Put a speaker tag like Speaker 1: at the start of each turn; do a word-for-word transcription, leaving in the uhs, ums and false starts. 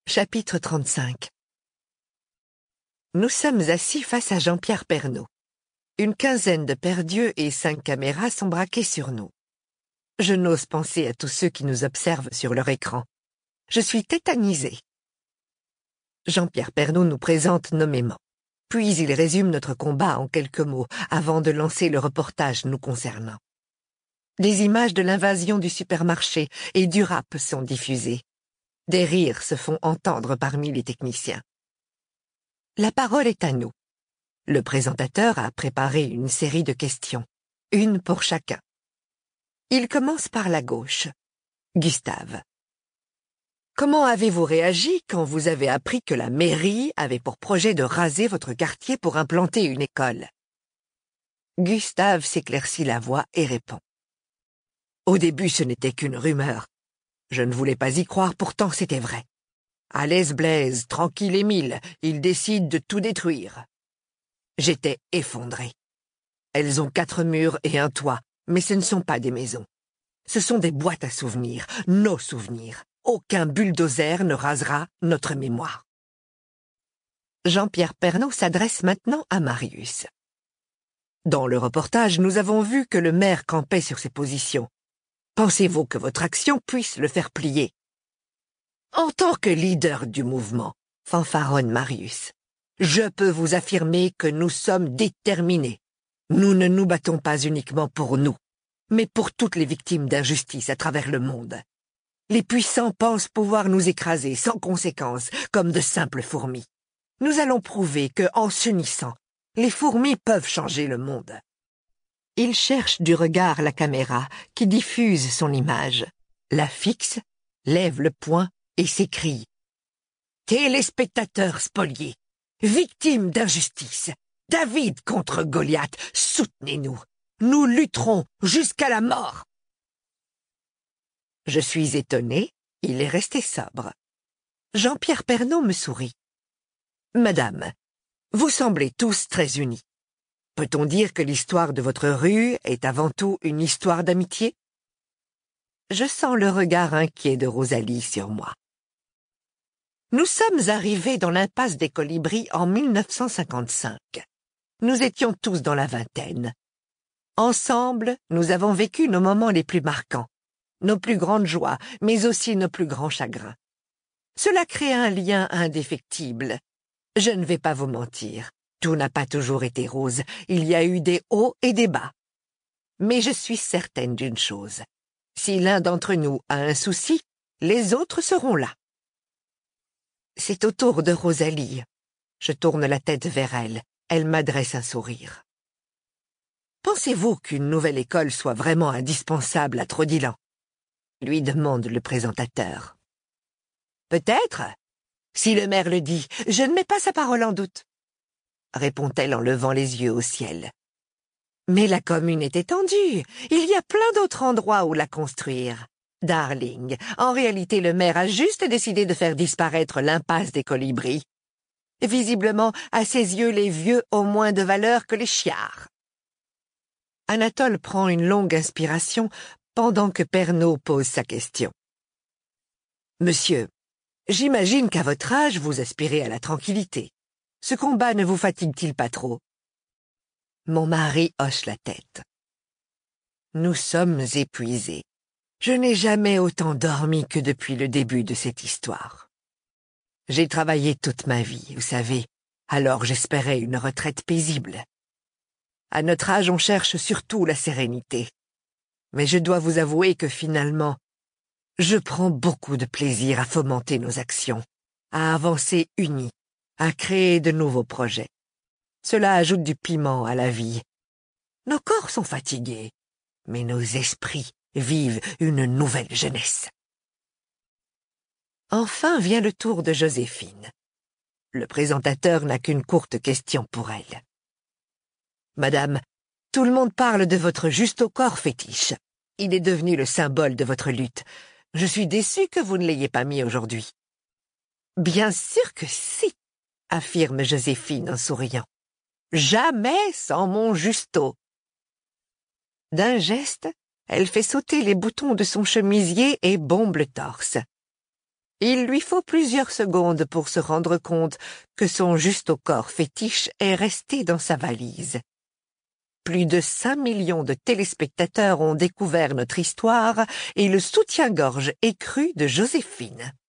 Speaker 1: Chapitre trente-cinq. Nous sommes assis face à Jean-Pierre Pernaut. Une quinzaine de perdus et cinq caméras sont braquées sur nous. Je n'ose penser à tous ceux qui nous observent sur leur écran. Je suis tétanisé. Jean-Pierre Pernaut nous présente nommément. Puis il résume notre combat en quelques mots, avant de lancer le reportage nous concernant. Des images de l'invasion du supermarché et du rap sont diffusées. Des rires se font entendre parmi les techniciens. La parole est à nous. Le présentateur a préparé une série de questions, une pour chacun. Il commence par la gauche. Gustave. Comment avez-vous réagi quand vous avez appris que la mairie avait pour projet de raser votre quartier pour implanter une école? Gustave s'éclaircit la voix et répond. Au début, ce n'était qu'une rumeur. Je ne voulais pas y croire, pourtant c'était vrai. À l'aise Blaise, tranquille Émile, ils décident de tout détruire. J'étais effondré. Elles ont quatre murs et un toit, mais ce ne sont pas des maisons. Ce sont des boîtes à souvenirs, nos souvenirs. Aucun bulldozer ne rasera notre mémoire. Jean-Pierre Pernaut s'adresse maintenant à Marius. Dans le reportage, nous avons vu que le maire campait sur ses positions. Pensez-vous que votre action puisse le faire plier? En tant que leader du mouvement, fanfaronne Marius, je peux vous affirmer que nous sommes déterminés. Nous ne nous battons pas uniquement pour nous, mais pour toutes les victimes d'injustice à travers le monde. Les puissants pensent pouvoir nous écraser sans conséquence, comme de simples fourmis. Nous allons prouver que, en s'unissant, les fourmis peuvent changer le monde. Il cherche du regard la caméra qui diffuse son image, la fixe, lève le poing et s'écrie. Téléspectateurs spoliés, victimes d'injustice, David contre Goliath, soutenez-nous. Nous lutterons jusqu'à la mort. Je suis étonné, il est resté sobre. Jean-Pierre Pernaut me sourit. Madame, vous semblez tous très unis. Peut-on dire que l'histoire de votre rue est avant tout une histoire d'amitié? Je sens le regard inquiet de Rosalie sur moi. Nous sommes arrivés dans l'impasse des Colibris en mille neuf cent cinquante-cinq. Nous étions tous dans la vingtaine. Ensemble, nous avons vécu nos moments les plus marquants, nos plus grandes joies, mais aussi nos plus grands chagrins. Cela crée un lien indéfectible. Je ne vais pas vous mentir. Tout n'a pas toujours été rose, il y a eu des hauts et des bas. Mais je suis certaine d'une chose. Si l'un d'entre nous a un souci, les autres seront là. C'est au tour de Rosalie. Je tourne la tête vers elle. Elle m'adresse un sourire. Pensez-vous qu'une nouvelle école soit vraiment indispensable à Trodilan? Lui demande le présentateur. Peut-être. Si le maire le dit, je ne mets pas sa parole en doute. Répond-elle en levant les yeux au ciel. Mais la commune est étendue. Il y a plein d'autres endroits où la construire. Darling, en réalité, le maire a juste décidé de faire disparaître l'impasse des Colibris. Visiblement, à ses yeux, les vieux ont moins de valeur que les chiards. Anatole prend une longue inspiration pendant que Pernaut pose sa question. Monsieur, j'imagine qu'à votre âge, vous aspirez à la tranquillité. Ce combat ne vous fatigue-t-il pas trop? Mon mari hoche la tête. Nous sommes épuisés. Je n'ai jamais autant dormi que depuis le début de cette histoire. J'ai travaillé toute ma vie, vous savez, alors j'espérais une retraite paisible. À notre âge, on cherche surtout la sérénité. Mais je dois vous avouer que finalement, je prends beaucoup de plaisir à fomenter nos actions, à avancer unis, à créer de nouveaux projets. Cela ajoute du piment à la vie. Nos corps sont fatigués, mais nos esprits vivent une nouvelle jeunesse. Enfin vient le tour de Joséphine. Le présentateur n'a qu'une courte question pour elle. Madame, tout le monde parle de votre juste au corps fétiche. Il est devenu le symbole de votre lutte. Je suis déçue que vous ne l'ayez pas mis aujourd'hui. Bien sûr que si, affirme Joséphine en souriant. Jamais sans mon justo. D'un geste, elle fait sauter les boutons de son chemisier et bombe le torse. Il lui faut plusieurs secondes pour se rendre compte que son juste au corps fétiche est resté dans sa valise. Plus de cinq millions de téléspectateurs ont découvert notre histoire et le soutien-gorge écru de Joséphine.